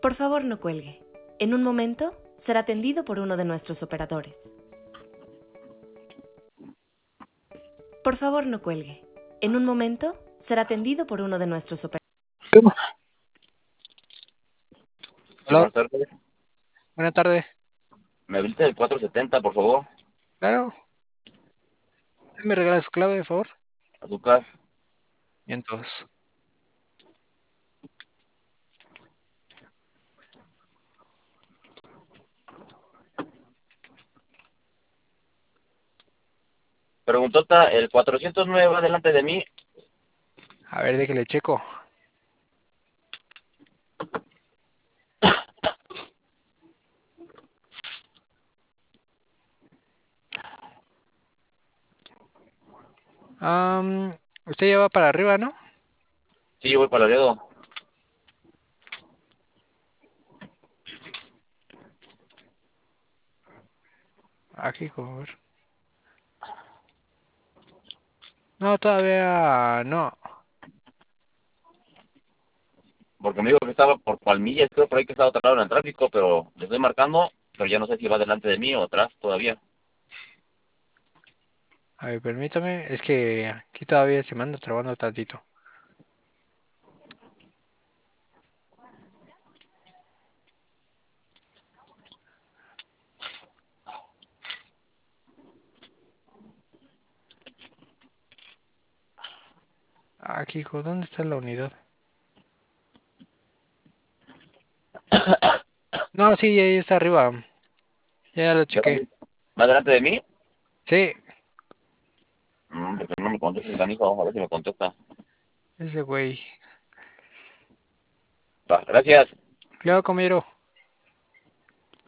Por favor, no cuelgue. En un momento será atendido por uno de nuestros operadores. Por favor, no cuelgue. En un momento será atendido por uno de nuestros operadores. Hola, Buenas tardes. buena tarde. ¿Me habilita el 470, por favor? Claro, ¿me regala su clave, de favor? Azúcar. Y entonces, Preguntota, el 409 va delante de mí. a ver, déjale checo. Usted ya va para arriba, ¿no? Sí, voy para Laredo. Aquí, joder. No, todavía no. Porque me dijo que estaba por Palmillas, creo por ahí que estaba atrapado en el tráfico, pero le estoy marcando, pero ya no sé si va delante de mí o atrás todavía. A ver, permítame, es que aquí todavía se me anda trabando tantito. Aquí, hijo, ¿dónde está la unidad? No, sí, ahí está arriba. Ya lo ¿Ya chequé. va delante de mí? Sí, Porque no me contesta el canijo, a ver si me contesta. ese güey. Va, gracias. Claro, compañero.